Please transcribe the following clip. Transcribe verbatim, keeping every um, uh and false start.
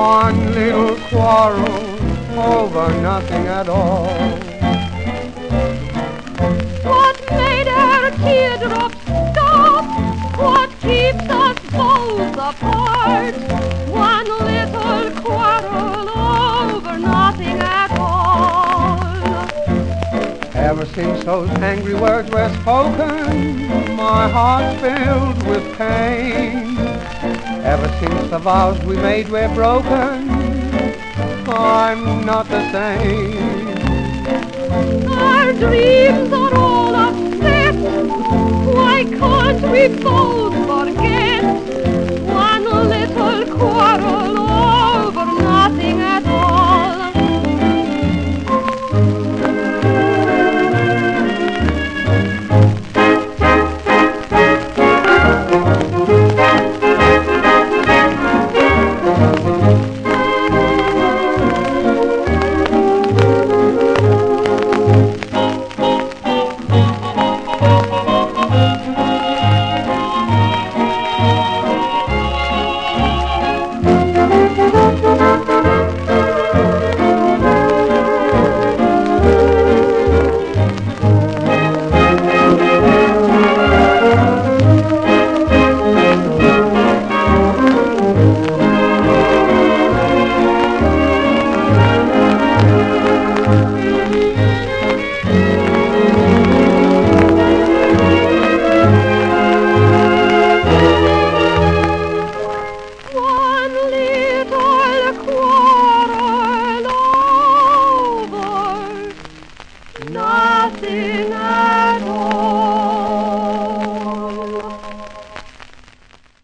One little quarrel over nothing at all. What made our teardrops stop? What keeps us both apart? One little quarrel over nothing at all. Ever since those angry words were spoken, my heart's filled with pain. Ever since the vows we made were broken, I'm not the same. Our dreams are all upset. Why can't we both forget? One little quarrel over nothing at all. Nothing